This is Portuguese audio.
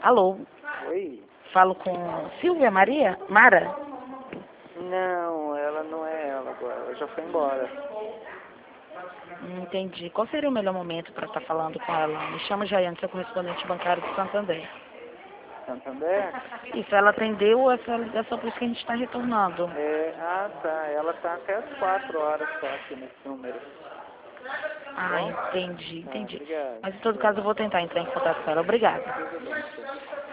Alô, Oi? falo com Silvia Maria? Mara? Não, ela não é ela agora. Ela já foi embora. Entendi. Qual seria o melhor momento para estar falando com ela? Me chamo Jaiane, sou correspondente bancário de Santander. Santander? Isso, ela atendeu essa ligação, por isso que a gente está retornando. Tá. Ela tá até as 4 horas só aqui nesse número. Ah, Bom? entendi. Tá, obrigado. Mas em todo caso eu vou tentar entrar em contato com ela. Obrigada. Tudo bem, tchau.